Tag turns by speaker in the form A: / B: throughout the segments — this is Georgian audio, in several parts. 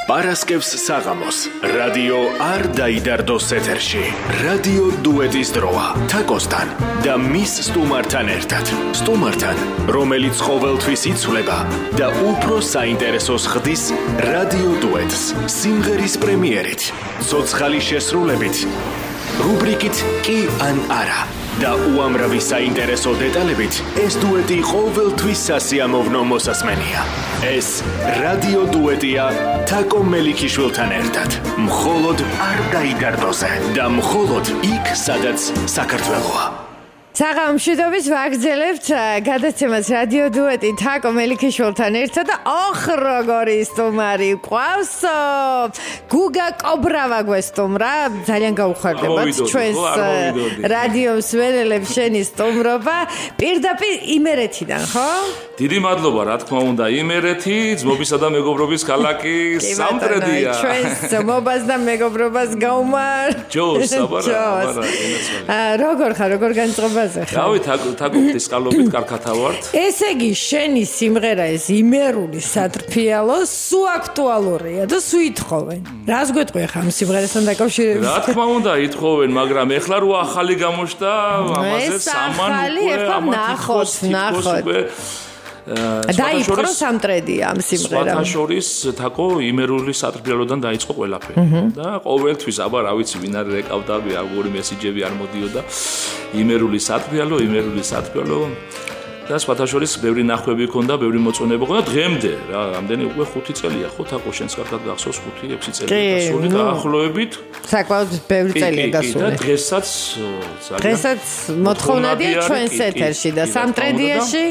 A: პარასკევს საღამოს რადიო არ დაიდარდოს ეთერში. რადიო დუეტის დროა თაკოსთან და მის სტუმართან ერთად. სტუმართან, რომელიც ყოველთვის იცვლება და უფრო საინტერესოს ხდის რადიო დუეტს სიმღერის პრემიერით, ცოცხალი შესრულებით, რუბრიკით კი ან არა და უამრავი საინტერესო დეტალებით ეს დუეტი ყოველთვის სასიამოვნო მოსასმენია. ეს რადიო დუეტია თაკო მელიქიშვილთან ერთად. მხოლოდ არ დაიდარდოზე და მხოლოდ იქ, სადაც საქართველოა.
B: საღამოშიდობის ვაგრძელებთ გადაცემას რადიო დუეტი თაკო მელიქიშვილთან ერთად და როგორი სტუმარი გვყავს. გუგა კობრავა გვესტუმრა, ძალიან გაუხარდებათ ჩვენს რადიოს ველელებს შენი სტუმრობა. პირდაპირ იმერეთიდან, ხო?
C: დიდი მადლობა, რა თქმა უნდა, იმერეთი, ძმობისა და მეგობრობის ქალაქი სამტრედია.
B: ჩვენს ძმობას და მეგობრობას გაუმარ.
C: ჯოს, აბარა.
B: როგორ ხარ, როგორ განწყობაზე?
C: რავი, თაკოთის ყალობით კარგათა ვართ.
B: ესე იგი, შენი სიმღერა ეს იმერული სატრფიალო სუ აქტუალურია და სუ ითხოვენ. რას გვეტყვი ახლა ამ სიმღერასთან დაკავშირებით?
C: რა თქმა უნდა, ითხოვენ, მაგრამ ეხლა რო ახალი გამოჩნდა, ამაზე სამან უკვე
B: ნახოთ. დაიპყრო სამტრედია ამ სიმღერამ.
C: სხვათა შორის თაკო იმერული სატრფიალოდან დაიწყო ყველაფერი. და ყოველთვის აბა რა ვიცი, ვინ არ ეკავდა, როგორი მესიჯები არ მოდიოდა. იმერული სატრფიალო და სხვათა შორის ბევრი ნახვები ჰქონდა, ბევრი მოწონება ჰქონდა დღემდე. რა, რამდენი უკვე 5 წელია, ხო თაკო, შენს კარგად გახსოვს 5-6 წელია გასული და ახლოებით.
B: საკმაოდ ბევრი წელია გასული.
C: და დღესაც
B: მოთხოვნადია ჩვენს ეთერში და სამტრედიაში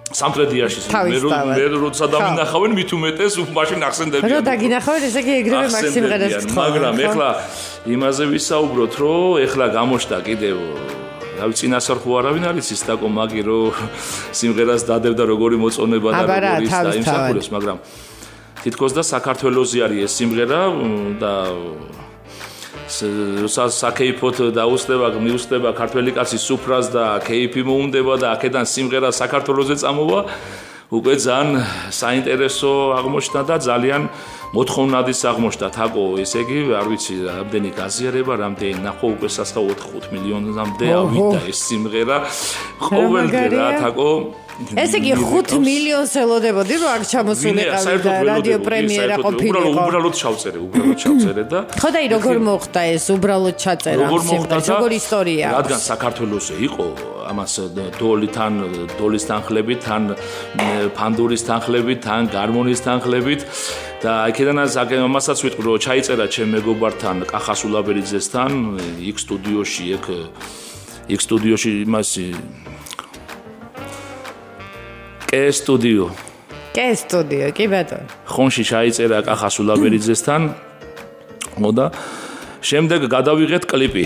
C: მე როცა დამინახავენ მით უმეტეს მაშინ ახსენდებიან.
B: რო დაგინახავენ, ესე იგი ეგრევე მაგ სიმღერას გთხოვენ.
C: მაგრამ ეხლა იმაზე ვისაუბროთ, რომ ეხლა გამოჩნდა კიდევ რა ვიცი, წინასწარ ხო არავინ არის ის თაკო მაგი რო სიმღერას დადევდა როგორი მოწონება და როგორი ის და იმსახურებს, მაგრამ თითქოს და საქართველოსი არის ეს სიმღერა და საკეიფოთ მიუსდება ქართველი კაცი სუფრას და კეიფი მოუნდება და აქედან სიმღერა საქართველოზე წამოვა, უკვე ძალიან საინტერესო აღმოჩნდა და ძალიან მოთხოვნადის აღმოჩნდა თაკო, ესე იგი, არ ვიცი, რამდენი გაზიარება, რამდენი ნახო, უკვე სასხა 4-5 მილიონამდე ავიდა ეს სიმღერა. ყოველდღე რა თაკო.
B: ესე იგი 5 მილიონს ელოდებოდი, რომ აქ ჩამოსულიყავი და რადიო პრემიერა ყოფილიყო.
C: უბრალოდ ჩავწერე და
B: ხო და როგორ მოხდა ეს უბრალოდ ჩაწერა ამ სიმღერას, როგორი ისტორია?
C: რადგან საქართველოსზე იყო ამას დოლის თანხლებით, თან ფანდურის თანხლებით, თან გარმონის თანხლებით და აქედან ამასაც ვიტყვი, რომ ჩაიწერა ჩემ მეგობართან კახას ულაბერიძესთან იქ სტუდიოში იმასი სტუდიო, კი ბატონო. ხონში ჩაიწერა კახას ულაბერიძესთან. და შემდეგ გადავიღეთ კლიპი.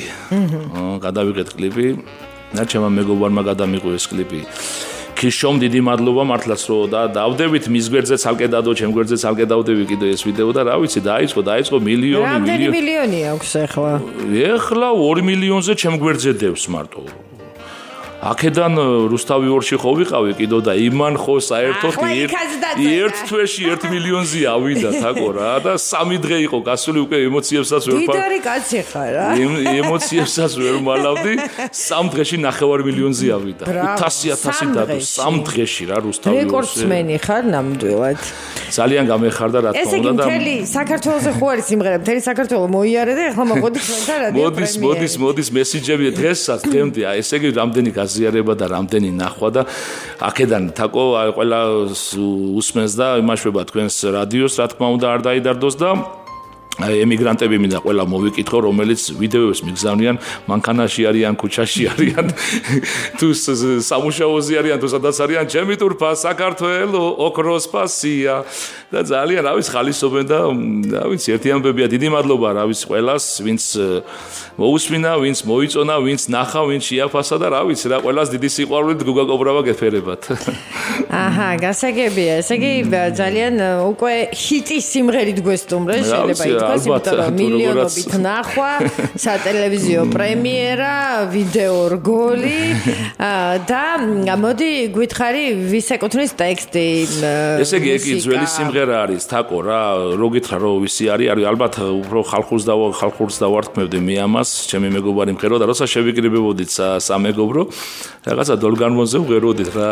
C: და ჩემმა მეგობარმა გადამიღო ეს კლიპი. ქიშომ დიდი მადლობა მართლაც რომ და დავდებით მის გვერდზე ცალკე დადო, ჩემ გვერდზე ცალკე დავდები კიდე ეს ვიდეო და რა ვიცი, დაიწყო მილიონი.
B: რამდენი მილიონი აქვს ახლა?
C: ეხლა 2 მილიონზე ჩემ გვერდზე დევს მარტო. აქედან რუსთავი 2-ში ხო ვიყავი კიდო და იმან ხო საერთოდ ერთ თვეში 1 მილიონზე ავიდა თაკო რა და 3 დღე იყო გასული, უკვე ემოციებსაც ვერ
B: დიდარი კაცი ხარ რა.
C: ემოციებსაც ვერ მალავდი, 3 დღეში 9 მილიონზე ავიდა. 500,000 დადო 3 დღეში რა რუსთავი 2-ში.
B: რეკორდსმენი ხარ ნამდვილად.
C: ძალიან გამეხარდა რა თქმა უნდა და
B: მთელი საქართველოს ხო არის სიმღერა, მთელი საქართველო მოიარე და ახლა მოყოდი ჩვენთან რადიო პრემიერა.
C: მოდის მესიჯები დღემდე, ესე იგი რამდენი გაზიარება და რამდენი ნახვა და აქედან თაკო ყველა უსმენს და იმაშვება თქვენს რადიოს, რა თქმა უნდა არ დაიდარდოს და ემიგრანტები მინდა ყველა მოვიკითხო, რომელიც ვიდეოებს მიგზავნიან, მანქანაში არიან, ქუჩაში არიან, თუ სამუშაოზე არიან, თუ სადაც არიან, ჩემი თურფა საქართველო ოქროს ფასია და ძალიან რა ვიცი ხალისობენ და რა ვიცი ერთი ამბებია, დიდი მადლობა რა ვიცი ყველას, ვინც მოусმინა, ვინც მოიწონა, ვინც ნახა, ვინც შეაფასა და რა ვიცი რა ყველას დიდი სიყვარულით გუგა კობრავა გეფერებათ.
B: აჰა, გასაგებია. ესე იგი ძალიან უკვე ჰიტი სიმღერით გვესტუმრე, შეიძლება მოთქვას, იმიტომ რომ მილიონობით ნახვა, სატელევიზიო პრემიერა, ვიდეო რგოლი და მოდი გითხარი ვის ეკუთვნის ტექსტი.
C: ესე იგი ეგ ძველი სიმღერა არის თაკო რა, რო გითხრა რომ ვისი არის ალბათ უფრო ხალხურს დავართქმევდი მე ამას, ჩემი მეგობარი მღერო და როცა შევიკრიბებოდით სამეგობრო, რაღაცა დოლგანმონზე ვღეროდით რა.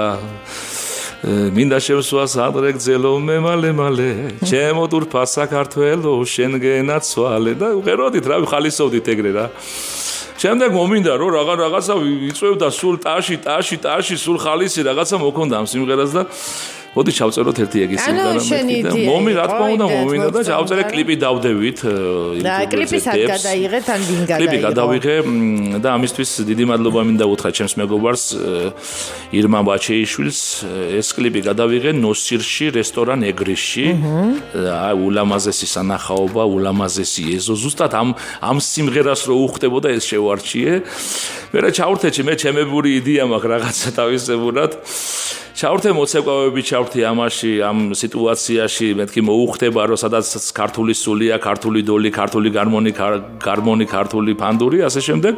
C: მინდა შემსვას ადრე გძელო მე მალე ჩემო თურფა საქართველო შენგენაც სვალე და ვღეროდით რა ვიხალისოვდით ეგრე რა. შემდეგ მომინდა რომ რაღაცა იწევდა სულ ტაში სულ ხალისი რაღაცა მოქონდა ამ სიმღერას და მოდი ჩავწეროთ ერთი ეგ სიმღერა მე და რა თქმა უნდა მომინდა და ჩავწერე კლიპი დავდევით
B: და კლიპისაც გადაიღეთ ან ვინ გადაიღო
C: კლიპი გადავიღე და ამისთვის დიდი მადლობა მინდა უთხრა ჩემს მეგობარს ირმა ბაჩეიშვილს ეს კლიპი გადავიღე ნოსირში რესტორან ეგრისში ულამაზესი სანახაობა ულამაზესი ეზო ზუსტად ამ სიმღერას რო უხდებოდა ეს შევარჩიე მე ჩავრთე მე ჩემებური იდეა მაქვს რაღაცა თავისებურად ჩავრთე მოცეკვავები ჩავრთი ამაში ამ სიტუაციაში მეთქი მოუხდება რომ სადაც ქართული სულია, ქართული დოლი, ქართული გარმონი, ქართული ფანდური, ასე შემდეგ.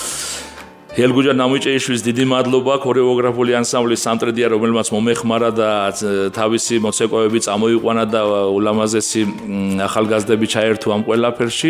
C: ელგუჯა ნამუჭეიშვილის დიდი მადლობა ქორეოგრაფიული ანსამბლის სამტრედია რომელმაც მომეხმარა და თავისი მოცეკვავები წამოიყვანა და ულამაზესი ახალგაზრდები ჩაერთო ამ ყველაფერში.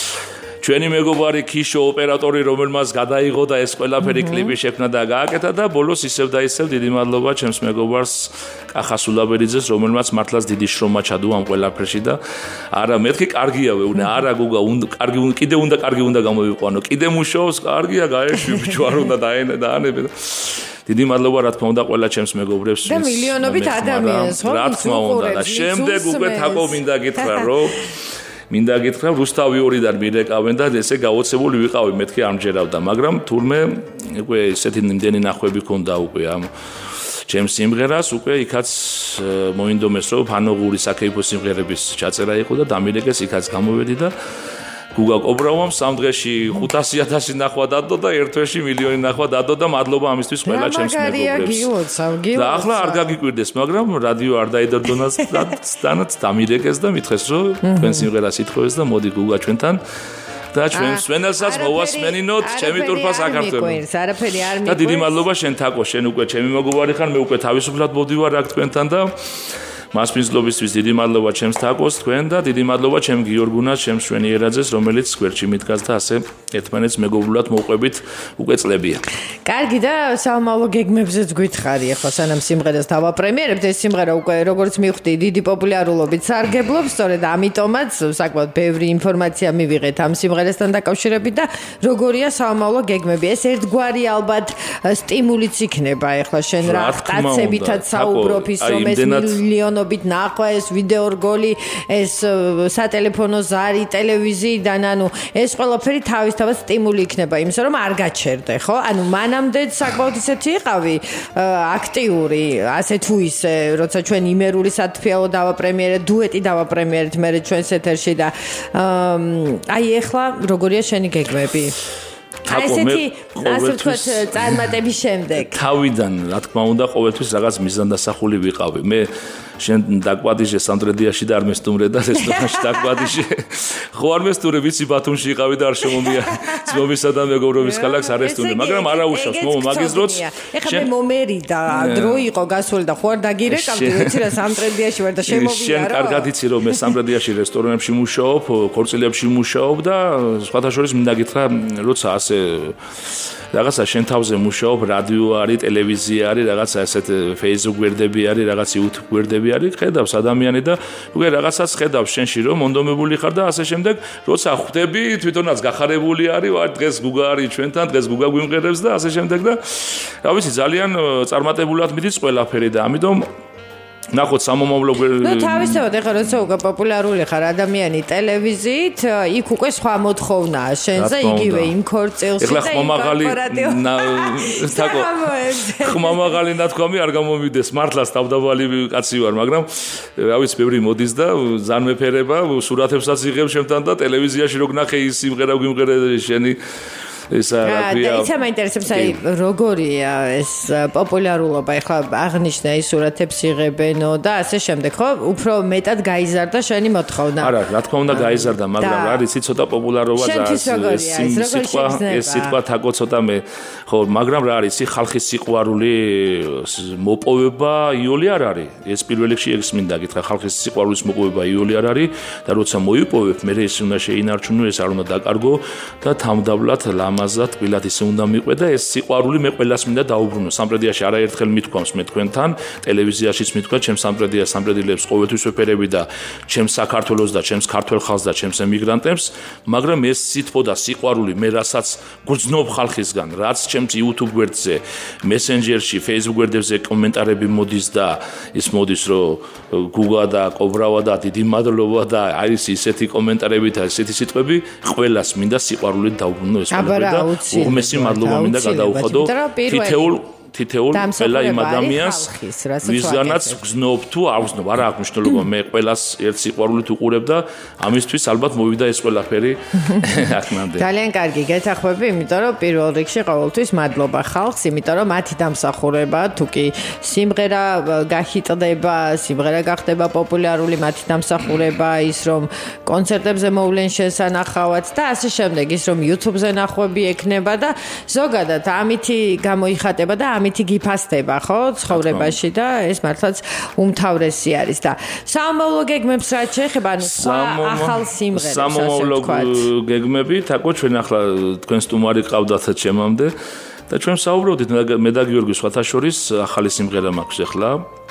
C: ჩვენი მეგობარი ქიშო ოპერატორი რომელმაც გადაიღო და ეს ყველაფერი კლიპი შექმნა და გააკეთა და ბოლოს ისევ და ისევ დიდი მადლობა ჩემს მეგობარს კახას ულაბერიძეს რომელმაც მართლაც დიდი შრომა ჩადო ამ ყველაფერში და არა მეთქი კარგია ვეუნე არა გუგა კარგი კიდე უნდა კარგი უნდა გამოვიყვანო კიდე მუშაობს კარგია გაეშვი ბიჭო არ უნდა დაანებე დიდი მადლობა რა თქმა უნდა ყველა ჩემს მეგობრებს
B: და მილიონობით ადამიანს ხო
C: რა თქმა უნდა და შემდეგ უკვე თაკო მინდა გითხრა რომ მინდა გითხრა რუსთავი 2-დან მირეკავენ და ესე გავოცებული ვიყავი მეთქი ამჯერავდა მაგრამ თურმე უკვე ესეთი იმდენი ნახვები ქონდა უკვე ამ ჩემს სიმღერას უკვე იქაც მოინდომეს რომ ფანოგური საკეიფო სიმღერების ჩაწერა იყო და დამირეკეს იქაც გამოვედი და გუგა კობრაუამ სამ დღეში 500,000 ნახვა დადო და ერთ თვეში მილიონი ნახვა დადო და მადლობა ამისთვის ყველა ჩემს მეგობრებს. და ახლა არ გაგიკვირდეს, მაგრამ რადიო არ დაიდოდონას დანაც დამირეკეს და მითხეს რომ თქვენ სიმღერას ითხოვეს და მოდი გუგა ჩვენთან და ჩვენ სვენელსაც მოვასმენინოთ ჩემი თურფა საქართველოს.
B: არაფერი არ მიყვარს.
C: და დიდი მადლობა შენ თაკო, შენ უკვე ჩემი მეგობარი ხარ, მე უკვე თავისუფლად მოვდივარ აქ თქვენთან და მასპინძლობისთვის დიდი მადლობა ჩემს თაკოს თქვენ და დიდი მადლობა ჩემ გიორგუნას, ჩემ შვენიერაძეს, რომელიც გვერდში მიდგას და ასე ერთმანეთს მეგობრულად მოვყვებით უკვე წლებია.
B: კარგი და სამომავლო გეგმებზეც გითხარი ახლა სანამ სიმღერას დავაპრემიერებთ ეს სიმღერა უკვე როგორც მივხვდი დიდი პოპულარულობით სარგებლობს, სწორედ ამიტომაც საკმაოდ ბევრი ინფორმაცია მივიღეთ ამ სიმღერასთან დაკავშირებით და როგორია სამომავლო გეგმები. ეს ერთგვარი ალბათ სტიმულიც იქნება ახლა შენ რა კაცებითაც საუბრობ ის რომ ეს მილიონობით ნახვა ეს ვიდეო რგოლი ეს სატელეფონო ზარი ტელევიზიიდან ანუ ეს ყველაფერი თავისთავად სტიმული იქნება იმისა რომ არ გაჩერდე ხო ანუ მანამდე საკმაოდ ისეთი იყავი აქტიური ასე თუ ისე როცა ჩვენ იმერული სათფიალო დავაპრემიერეთ დუეტი დავაპრემიერეთ მე ჩვენს ეთერში და აი ეხლა როგორია შენი გეგმები ასეთი ასე ვთქვათ წარმატების შემდეგ
C: თავიდან რა თქმა უნდა ყოველთვის რაღაც მიზანდასახული ვიყავი მე შენ დაკვადიჟე სამტრედიაში და არ მესტუმრე და რესტორანში დაკვადიჟე ხო არ მესტუმრე ვიცი ბათუმში იყავი და არ შემომია ძმობისა და მეგობრობის ქალაქს არ ესტუმრე მაგრამ არა უშავს მაგის დროც
B: ეხლა მე მომერიდა დრო იყო გასული და ხო არ დაგირეკავდი ვიცი რა სამტრედიაში ვარ და შემოვიდა
C: შენ კარგად იცი რომ მე სამტრედიაში რესტორანებში მუშაობ ქორწილებში მუშაობ და სხვათა შორის მინდა გითხრა როცა ასე რაღაცა შენ თავზე მუშაობ რადიო არის ტელევიზია არის რაღაცა ასეთ Facebook გვერდები არის რაღაც YouTube გვერდები არის ხედავს ადამიანი და უკვე რაღაცას ხედავს შენში რომ მონდომებული ხარ და ასე შემდეგ როცა ხვდები თვითონაც გახარებული არის ვარ დღეს გუგა არის ჩვენთან დღეს გუგა გვიმღერებს და ასე შემდეგ და რა ვიცი ძალიან წარმატებულად მიდის ყველაფერი და ამიტომ ნახოთ სამომავლო
B: ნუ თავისთავად ეხლა როცა უკვე პოპულარული ხარ ადამიანი ტელევიზიით იქ უკვე სხვა მოთხოვნაა შენზე იგივე იმ ქორწილში და
C: ხმამაღალი ნათქვამი არ გამომიდეს მართლაც თავდაბალი კაცი ვარ მაგრამ რა ვიცი ბევრი მოდის და ზან მეფერება სურათებსაც იღებ შემთან და ტელევიზიაში რო გნახე ის სიმღერა გვიმღერე შენი ისა რა ქვია.
B: ისა მაინტერესებს აი როგორია ეს პოპულარულობა ეხლა აღნიშნე ის სურათებს იღებენო და ასე შემდეგ ხო უფრო მეტად გაიზარდა შენი მოთხოვნა.
C: არა რა თქმა უნდა გაიზარდა მაგრამ რა არის ცოტა პოპულარობა ეს სიტყვა თაკო ცოტა მე ხო მაგრამ რა არის ხალხის სიყვარული მოპოვება იოლი არ არის ეს პირველ რიგში ეს მინდა გითხრა ხალხის სიყვარულის მოპოვება იოლი არ არის და როცა მოიპოვებ მე ეს უნდა შეინარჩუნო ეს არ უნდა დაკარგო და თამდავლად ლამაზად თბილად ისე უნდა მიყვე და ეს სიყვარული მე ყველას მინდა დაუბრუნო სამტრედიაში არაერთხელ მithქვამს მე თქვენთან ტელევიზიაშიც მithქვა ჩემს სამტრედიელებს ყოველთვის ვეფერები და ჩემს საქართველოს და ჩემს ქართველ ხალხს და ჩემს ემიგრანტებს მაგრამ ეს სითბო და სიყვარული მე რასაც გძნობ ხალხისგან რაც ჩემს YouTube გვერდზე Messenger-ში Facebook გვერდებზე კომენტარები მოდის და ის მოდის რომ გუგა და კობრავა და დიდი მადლობა და არის ისეთი კომენტარები და ისეთი სიტყვები ყველას მინდა სიყვარულით დაუბრუნო ეს ყველაფერი და უღმესი მადლობა მინდა გადაუხადო თითეულ ყველა იმ ადამიანს ვისგანაც გზნობ თუ არ გზნობ არა აქვს მნიშვნელობა მე ყველას ერთ სიყვარულით უყურებ და ამისთვის ალბათ მოვიდა ეს ყველაფერი აქამდე
B: ძალიან კარგი გეთახმები იმიტომ რომ პირველ რიგში ყოველთვის მადლობა ხალხს იმიტომ რომ მათი დამსახურება თუ კი სიმღერა გახიტდება სიმღერა გახდება პოპულარული მათი დამსახურება ის რომ კონცერტებზე მოვლენ შესანახავად და ასე შემდეგ ის რომ YouTube-ზე ნახვები ექნება და ზოგადად ამითი გამოიხატება და ამითი გიფასდება ხო ცხოვრებაში და ეს მართლაც უმთავრესი არის და სამომავლო გეგმებს რაც შეეხება ანუ ახალ სიმღერებს
C: სამომავლო გეგმები თაკო ჩვენ ახლა თქვენ სტუმარი ყავდათ ჩემამდე და ჩვენ საუბრობდით მე და გიორგი სხვათა შორის ახალი სიმღერა მაქვს ახლა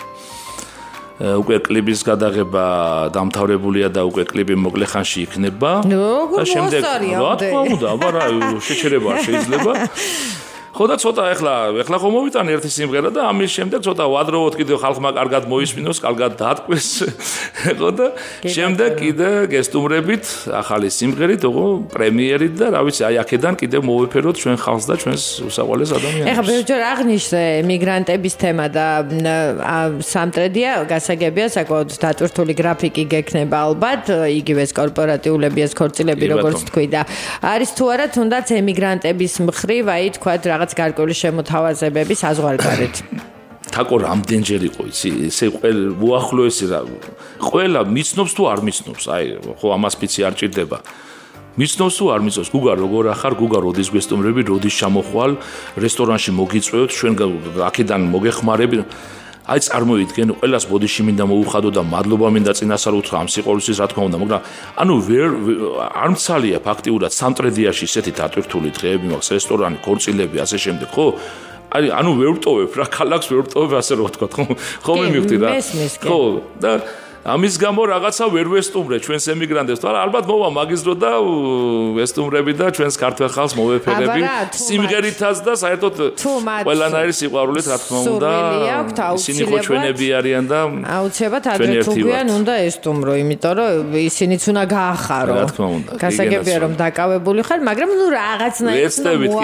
C: უკვე კლიპის გადაღება დამთავრებულია და უკვე კლიპი მოკლე ხანში იქნება
B: და შემდეგ
C: რა თქმა უნდა აბა შეჩერება შეიძლება ხო და ცოტა ეხლა ხომ მოვიტანე ერთი სიმღერა და ამის შემდეგ ცოტა ვადროვოთ კიდევ ხალხმა კარგად მოისმინოს, კარგად დაატყვეს. ხო და შემდეგ კიდე გესტუმრებით ახალი სიმღერით, ოღო პრემიერით და რა ვიცი, აი აქედან კიდევ მოვეფეროთ ჩვენ ხალხს და ჩვენს უსაყვალეს ადამიანებს.
B: ეხლა ბევრჯერ აღნიშნე მიგრანტების თემა და სამტრედია გასაგებია საკმაოდ დატვირთული გრაფიკი გექნება ალბათ, იგივე კორპორატიულები ეს ქორწილები როგორც თქვი და არის თუ არა თუნდაც ემიგრანტების მხრივ აი თქვა რაღაც გარკვეული შემოთავაზებები საზღვარგარეთ.
C: თაკო რამდენჯერ იყო იცი, ესე უახლოესი რა. ყველა მიცნობს თუ არ მიცნობს, აი ხო ამას ფიცი არ ჭირდება. მიცნობს თუ არ მიცნობს, გუგა როგორ ახარ, გუგა როდის გვესტუმრები, როდის ჩამოხვალ, რესტორანში მოგიწვევთ, ჩვენ აქედან მოგეხმარები. აი წარმოიდგენ, ყველას ბოდიში მინდა მოუხადო და მადლობა მინდა წინასწარ უთხრა ამ სიყვარულისთვის, რა თქმა უნდა, მაგრამ ანუ არ მცალია ფაქტიურად სამტრედიაში ესეთი დატვირთული დღეები მაქვს, რესტორანი, ქორწილები, ასე შემდეგ, ხო? ანუ ვერ ვტოვებ რა, ქალაქს ვერ ვტოვებ, ასე რომ ვთქვა, ხო მე მივხვდი რა. ხო, და ამის გამო რაღაცა ვერ ვესტუმრე ჩვენს ემიგრანტებს, მაგრამ ალბათ მოვა მაგის დრო და ვესტუმრები და ჩვენს ქართველ ხალხს მოვეფერები სიმღერითაც და საერთოდ ყველანაირი სიყვარულით, რა თქმა უნდა. ისინი ხო ჩვენები არიან და
B: აუცილებლად ადრე თუ გვიან უნდა ესტუმრო, იმიტომ რომ ისინიც უნდა გაახარო.
C: რა თქმა უნდა.
B: გასაგებია რომ დაკავებული ხარ, მაგრამ ნუ რაღაცნაირად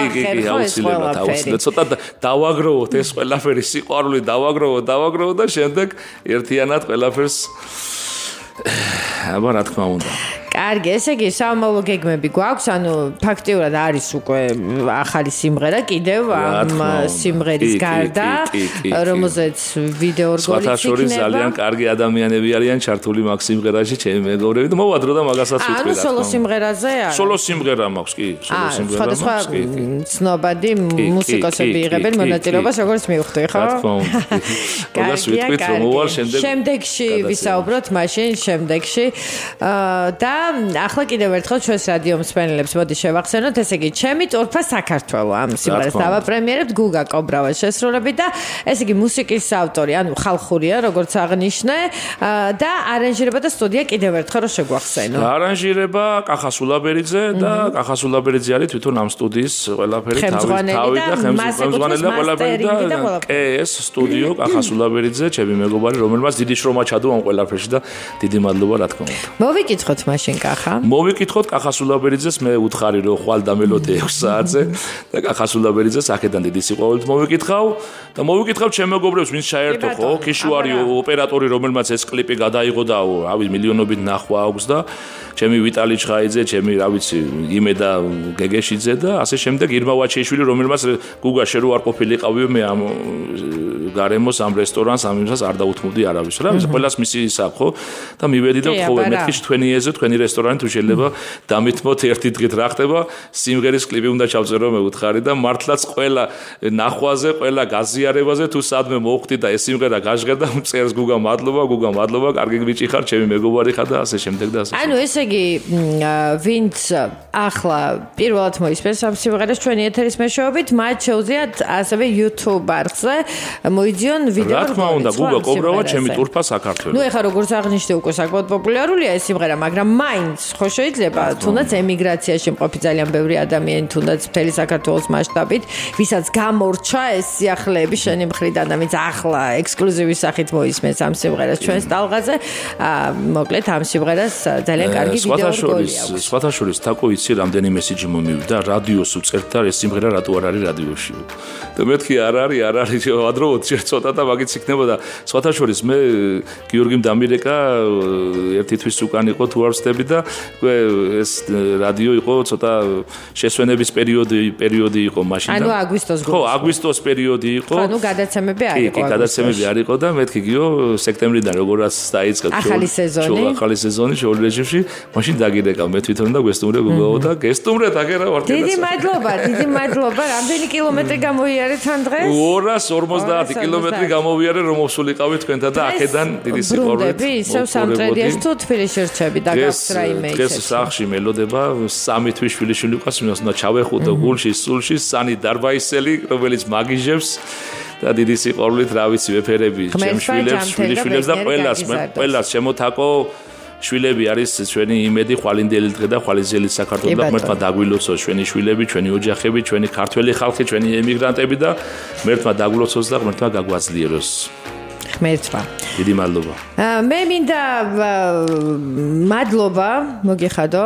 C: აუცილებლად ცოტა დავაგროვოთ ეს ყველაფერი სიყვარული დავაგროვოთ და შემდეგ ერთიანად ყველაფერს აბა რა თქმა უნდა.
B: კარგი, ესე იგი სამომავლო გეგმები გვაქვს, ანუ ფაქტიურად არის უკვე ახალი სიმღერა კიდევ ამ სიმღერის გარდა, რომელზეც ვიდეო რგოლიც იქნება.
C: სხვათაშორის ძალიან კარგი ადამიანები არიან ჩართული მაგ სიმღერაში, ჩემი მეგობრები და მოვადრო და მაგასაც ვიტყვი რა.
B: ანუ სოლო სიმღერაზე არა?
C: სოლო სიმღერა მაქვს, კი, სოლო სიმღერა მაქვს.
B: სხვადასხვა ცნობადი მუსიკოსები იღებენ მონაწილეობას, როგორც მივხვდი, ხო?
C: რა თქმა უნდა. მაგას ვიტყვით რომ მოვალ
B: შემდეგში ვისაუბროთ მაშინ შემდეგში და ახლა კიდევ ერთხელ ჩვენს რადიო მსმენელებს მოდი შევახსენოთ, ესე იგი, ჩემი ტურფა საქართველო ამ სიმღერას დავაპრემიერებთ გუგა კობრავა შესრულებით და ესე იგი მუსიკის ავტორი, ანუ ხალხურია, როგორც აღნიშნე და არანჟირება და სტუდია კიდევ ერთხელ რომ შეგვახსენო.
C: არანჟირება კახა სულაბერიძე და კახა სულაბერიძე არის თვითონ ამ სტუდიის ყველაფერი თავი და ხელმძღვანელი და ყველაფერი და KS სტუდიო კახა სულაბერიძე, ჩემი მეგობარი, რომელმაც დიდი შრომა ჩადო ამ ყველაფერში და დიდი მადლობა რა თქმა უნდა.
B: მოვიკითხოთ მაშინ კახა?
C: მოვიკითხოთ კახასულაბერიძეს, მე უთხარი რომ ხვალ და მელოდე 6 საათზე და კახასულაბერიძეს აქედან დიდი სიყვარულით მოვიკითხავ და მოვიკითხავ ჩემ მეგობრებს, ვინც ჩაერთო ხო, ქიშვარი ოპერატორი, რომელმაც ეს კლიპი გადაიღო და რავი მილიონობით ნახვა აქვს და ჩემი ვიტალი ჩხაიძე, ჩემი რა ვიცი, იმე და გეგეშიძე და ასე შემდეგ ირმა ვაჩეიშვილი, რომელმაც გუგა შე რო არ ყოფილიყავიო მე ამ გარემოს ამ რესტორანს ამ იმას არ დაუთმობდი არავის რა ვიცი ყველას მისი ის აქვს ხო და მივედი და ხო მეთქი თქვენი ეზო თქვენი რესტორანი თუ შეიძლება დამითმოთ ერთი დღით რა ხდება სიმღერის კლიპი უნდა ჩავწერო მე უთხარი და მართლაც ყველა ნახვაზე ყველა გაზიარებაზე თუ სადმე მოვხდი და ეს სიმღერა გაჟღერდა წერს გუგა მადლობა კარგი გიჭი ხარ ჩემი მეგობარი ხარ და ასე შემდეგ და ასე
B: ანუ ესე იგი ვინც ახლა პირველად მოისმენს ამ სიმღერას ჩვენი ეთერის მეშვეობით მათ შეუძლიათ ასევე YouTube არხზე მოიძიონ ვიდეო
C: რა თქმა უნდა გუგა კობრავა ჩემი ტურფა საქართველოს
B: ნუ ეხლა როგორც აღნიშნე უკვე საკმაოდ პოპულარულია ეს სიმღერა მაგრამ მაინც ხო შეიძლება თუნდაც ემიგრაციაში მყოფი ძალიან ბევრი ადამიანი თუნდაც მთელი საქართველოს მასშტაბით ვისაც გამორჩა ეს სიახლეები შენი მხრიდან და ვინც ახლა ექსკლუზივის სახით მოისმენს ამ სიმღერას ჩვენს ტალღაზე მოკლედ ამ სიმღერას ძალიან კარგი ვიდეო რგოლი აქვს
C: სხვათა შორის თაკო იცი რამდენი მესიჯი მომივიდა რადიოს უწერთ და ეს სიმღერა რატო არ არის რადიოში და მეთქი არ არის ადროოდ შეცოტა და მაგიც იქნებოდა სხვათა შორის მე გიორგიმ დამირეკა ერთი თვის უკან იყო თუ არ ვსდები და ეს რადიო იყო ცოტა შესვენების პერიოდი იყო მაშინ
B: ანუ აგვისტოს
C: ხო აგვისტოს პერიოდი იყო
B: ხო ნუ გადაცემები არ იყო
C: კი გადაცემები არ იყო და მეთქი გიო სექტემბრიდან როგორაც დაიწყო ახალი სეზონი შოუ რეჟიმში მაშინ დაგირეკა მე თვითონ და გვესტუმრე გუგაო და გესტუმრეთ აგერა ვარ
B: დიდი მადლობა რამდენი კილომეტრი გამოიარეთ ამ დღეს
C: 250 კილომეტრი გამოვიარე რომ მოსულიყავი თქვენთან და აქედან დიდი სიყვარულით
B: ისევ სამტრედიაში თუ თბილისში რჩები და გაქვს რაიმე
C: დღეს სახში მელოდება სამი თვის შვილიშვილი ყავს იმას უნდა ჩავეხუტო გულში სულში სანი დარბაისელი რომელიც მაგიჟებს და დიდი სიყვარულით რა ვიცი ვეფერები ჩემ შვილებს და ყველას შემოთაკო შვილები არის ჩვენი იმედი ხვალინდელი დღე და ხვალინძელი საქართველოს და ღმერთმა დაგვილოცოს ჩვენი შვილები, ჩვენი ოჯახები, ჩვენი ქართველი ხალხი, ჩვენი ემიგრანტები და ღმერთმა დაგვილოცოს და ღმერთმა გაგვაძლიეროს.
B: ღმერთმა.
C: დიდი მადლობა.
B: მე მინდა მადლობა მოგიხადო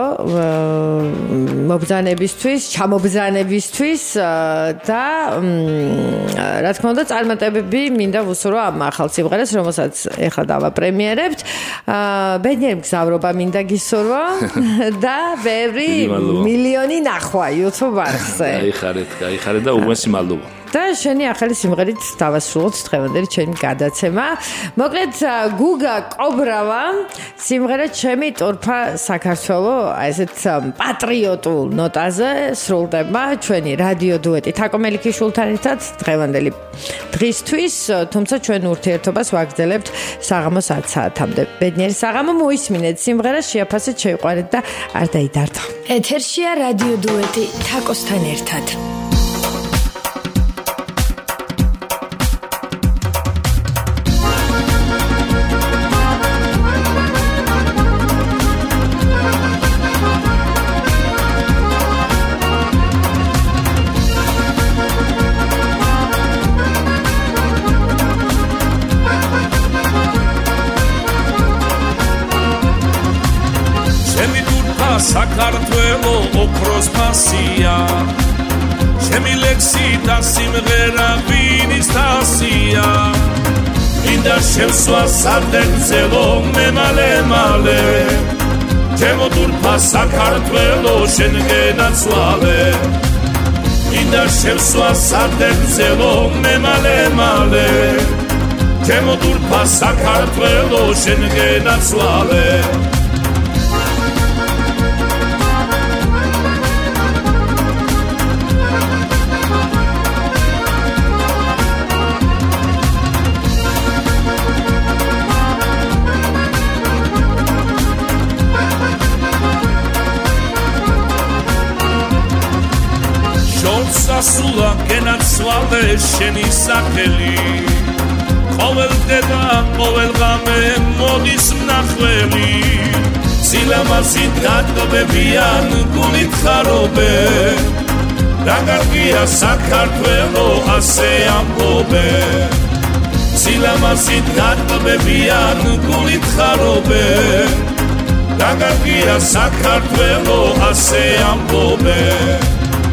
B: მობრძანებისთვის, ჩამობრძანებისთვის და რა თქმა უნდა წარმატებები მინდა ვუსურო ამ ახალ სიმღერას, რომელსაც ეხლა დავაპრემიერებთ. ბედნიერი მგზავრობა მინდა გისურვო და ბევრი მილიონი ნახვა YouTube არხზე.
C: გაიხარეთ და უმეტესი მადლობა.
B: და შენი ახალი სიმღერით დავასრულოთ დღევანდელი ჩემი გადაცემა. მოკლედ გუგა კობრავა სიმღერა ჩემი ტურფა საქართველო ესეთ პატრიოტულ ნოტაზე სრულდება ჩვენი რადიო დუეტი თაკო მელიქიშვილთან ერთად დღევანდელი დღისთვის, თუმცა ჩვენ ურთიერთობას ვაგრძელებთ საღამოს 10 საათამდე. ბედნიერი საღამო მოისმინეთ სიმღერა შეაფასეთ შეიყვანეთ და არ დაიდარდო. ეთერშია რადიო დუეტი თაკოსთან ერთად.
D: საქართველო ოქროს ფასია ჩემი ლექსი და სიმღერა ვინის თასია მინდა შევსვა სარდერძელო მე მალე ჩემო ტურფა საქართველო შენგენაცვალე მინდა შევსვა სარდერძელო მე მალე ჩემო ტურფა საქართველო შენგენაცვალე სასულა გენაცვალე შენი სახელი ყოველ დედა ყოველ ღამე მოდის მნახველი სილამაზი დატკბებიან გულით ხარობენ რა კარგია საქართველო ასე ამბობენ სილამაზი დატკბებიან გულით ხარობენ დაგარგია საქართველო ასე ამბობენ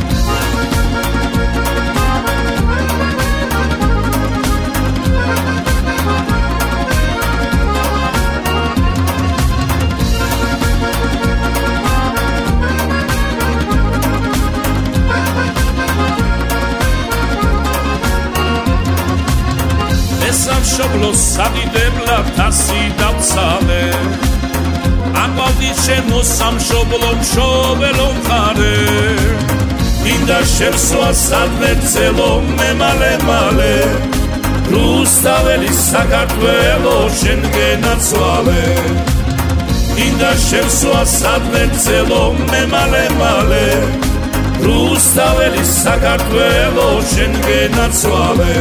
D: სამშობლოს საგიდებლად თასი დავცალე აყვავდი ჩემო სამშობლო მშობელო მხარე მინდა შევსვა სადღეგრძელო მე მალე მალე რუსთაველი საქართველო შენგენაც ვალე მინდა შევსვა სადღეგრძელო მე მალე მალე რუსთაველი საქართველო შენგენაც ვალე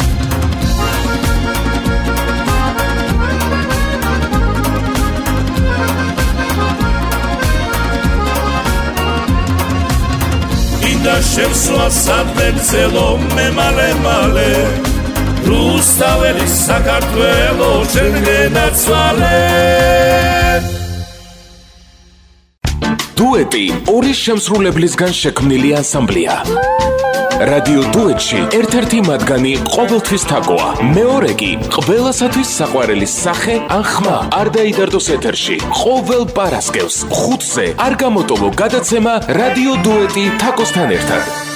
D: და შევსვა სადღეგრძელო მე მალე მალე რუსთაველი საქართველო შენგენაც ვალე
A: დუეტი ორი შემსრულებლისგან შექმნილი ანსამბლია რადიო დუეტში ერთ-ერთი მათგანი ყოველთვის თაკოა მეორე კი ყველასათვის საყვარელი სახე ან ხმა არ დაიდარდოს ეთერში ყოველ პარასკევს 5-ზე არ გამოტოვო გადაცემა რადიო დუეტი თაკოსთან ერთად